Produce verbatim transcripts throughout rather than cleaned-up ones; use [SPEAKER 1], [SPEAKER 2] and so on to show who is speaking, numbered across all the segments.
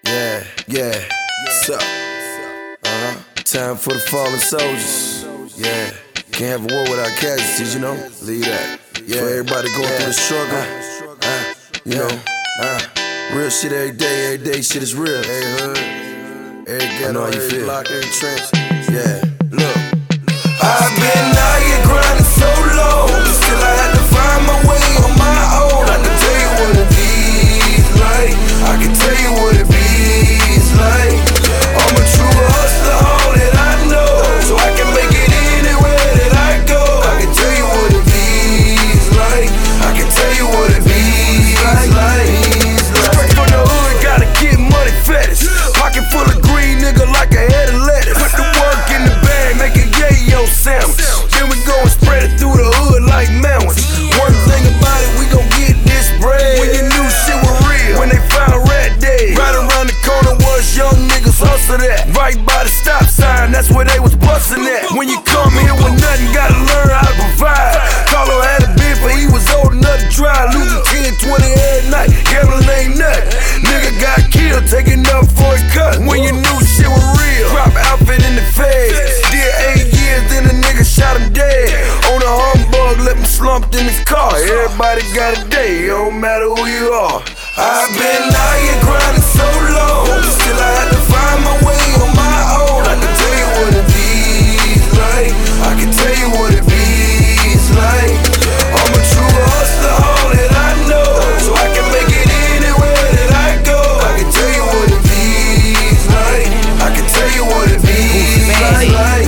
[SPEAKER 1] Yeah, yeah, what's up? Uh-huh. Time for the fallen soldiers. Yeah, can't have a war without casualties, you know? Leave that. Yeah, for everybody going through the struggle. Uh, uh, you know, uh, real shit every day, every day shit is real. Every hood, every ghetto, every block, every trench. Yeah, look. I've been out here grinding so low, still I had to find my way on my own. I can tell you what it feels like. I can tell you what it feels like. I'm a true hustler, all that I know, so I can make it anywhere that I go. I can tell you what it feels like. I can tell you what it feels like. Straight from the hood, gotta get money fetish. Pocket full of green, nigga, like a head of lettuce. Put the work in the bag, make a yayo sandwich. Then we go and spread it through the hood like mountains. One thing about it, we gon' get this bread. When you knew shit was real, when they found Red Dead. Right around the corner was young niggas hustle that. Right by the stop sign, that's where they was bustin' at. When you come here with nothing, gotta learn how to provide. Carlo had a beef, but he was old enough to try. Losing ten, twenty every night, gambling ain't nothing. Nigga got killed, taking up for a cut. When you knew shit was real, drop outfit in the feds. Did eight years, then a nigga shot him dead. On a humbug, left him slumped in his car. Everybody got a day, it don't matter who you are. I've been out here grinding so low, still I had to find my way on my own. I can tell you what it feels like. I can tell you what it feels like. I'm a true hustler, all that I know, so I can make it anywhere that I go. I can tell you what it feels like. I can tell you what it feels like.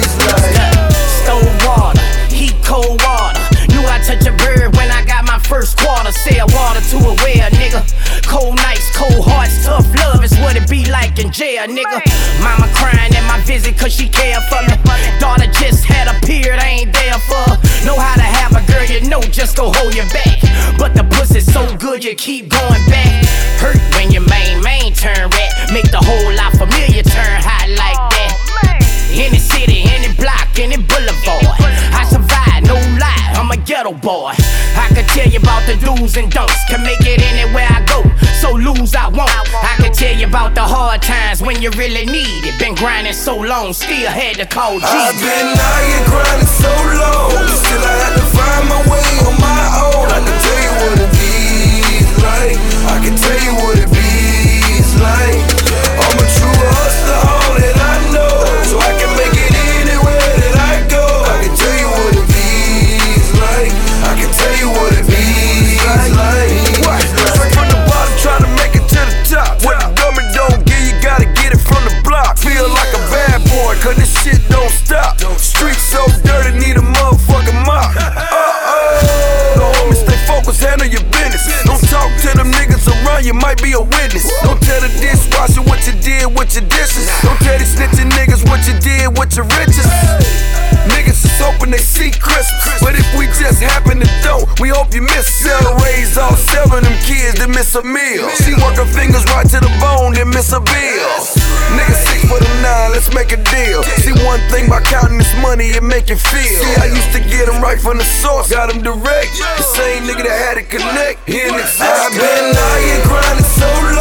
[SPEAKER 2] Stole water, heat cold water. Knew I touch a bird when I got my first quarter. Sell water to a well, nigga. Cold nights, cold hearts, tough love is what it be like in jail, nigga. Mama crying at my visit cause she care for me. Daughter just had a period, I ain't there for her. Know how to have a girl, you know just go hold your back. But the pussy's so good you keep going back. Hurt when your main main turn rat. Make the whole lot familiar turn hot like that. Any city, any block, any boulevard, I survive, no lie, I'm a ghetto boy. I can tell you about the do's and don'ts, can make it anywhere I go, so lose I won't. I can tell you about the hard times when you really need it. Been grinding so long, still had to call G.
[SPEAKER 1] I've been out here grinding so low, still I had to find my way on my own. I can tell you what it feels like. I can tell you what it feels like. I'm a true hustler, all that I know, so I can make it anywhere that I go. I can tell you what it feels like. I can tell you what it feels like. What? Straight from the bottom, trying to make it to the top. What the government don't give, you gotta get it from the block. Feel like a bad boy, cause this shit don't stop. Streets so dirty, need a motherfucking mop. Uh-oh. No homies, stay focused, handle your business. Don't talk to them niggas around, you might be a witness. Don't tell the dishwasher what you did with your dishes. Don't tell these snitching niggas what you did with your riches. Niggas is hoping they see Christmas, but if we just happen to don't, we hope you miss. Sell raise all seven them kids that miss a meal. She work her fingers right to the bone, then miss a bill. Niggas six for the nine, let's make a deal. See one thing about counting this money, it make you feel. See, I used to get them right from the source, got them direct. The same nigga that had to connect, he didn't exist. I've been out here grinding so